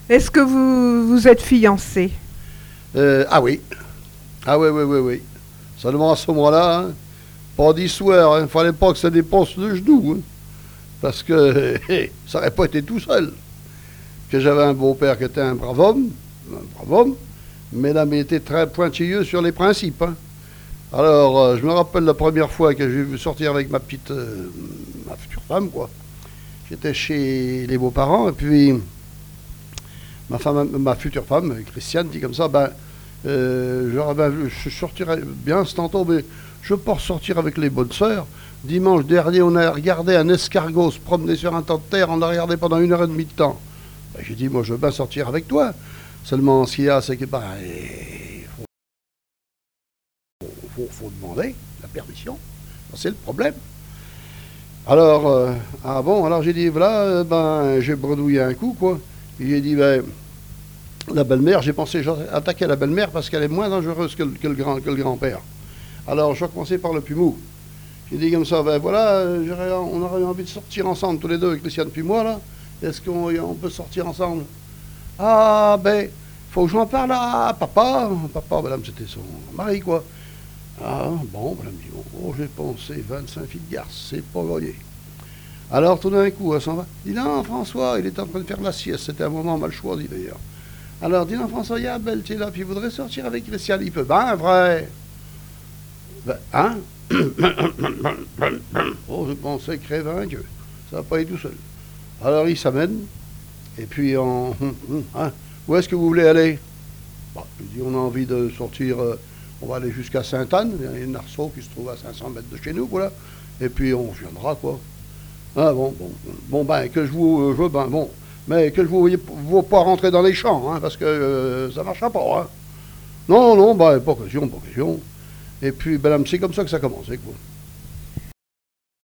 Est-ce que vous êtes fiancé? Ah oui. Ah oui, oui, oui, oui. Seulement à ce moment-là, hein, pas d'histoire, hein, fallait pas que ça dépasse le genou, hein, parce que ça n'aurait pas été tout seul. Que j'avais un beau-père qui était un brave homme, mais là, il était très pointilleux sur les principes, hein. Alors, je me rappelle la première fois que j'ai vu sortir avec ma future femme, quoi. J'étais chez les beaux-parents, et puis ma future femme, Christiane, dit comme ça, je sortirai bien ce tantôt, mais je peux pas sortir avec les bonnes sœurs. Dimanche dernier, on a regardé un escargot se promener sur un tas de terre, on l'a regardé pendant 1 heure et demie de temps. J'ai dit, moi, je veux bien sortir avec toi. Seulement, ce qu'il y a, c'est que, faut demander la permission. C'est le problème. Alors, ah bon, alors j'ai dit, voilà, j'ai bredouillé un coup, quoi. Et j'ai dit, la belle-mère, j'ai pensé attaquer la belle-mère parce qu'elle est moins dangereuse que le grand-père. Alors, je commençais par le plus mou. J'ai dit comme ça, voilà, on aurait envie de sortir ensemble, tous les deux, Christiane puis moi, là. Est-ce qu'on peut sortir ensemble? Ah, faut que j'en parle à papa. Papa, madame, c'était son mari, quoi. Ah, bon, madame dit, oh, j'ai pensé 25 filles de garce, c'est pas voyé. Alors, tout d'un coup, elle s'en va. Dis non, François, il est en train de faire la sieste. C'était un moment mal choisi, d'ailleurs. Alors, dis non, François, il y a Belle, tu es là, puis il voudrait sortir avec Christian. Il peut, vrai. Hein? Oh, je pensais crévin que ça va pas être tout seul. Alors, il s'amène, et puis hein, où est-ce que vous voulez aller? Je dis, on a envie de sortir, on va aller jusqu'à Sainte-Anne, il y a une arceau qui se trouve à 500 mètres de chez nous, quoi, là. Et puis, on viendra, quoi. Ah, que je vous, mais que je vous pas rentrer dans les champs, hein, parce que ça marchera pas, hein. Non, pas question, pas question. Et puis, c'est comme ça que ça a commencé, quoi.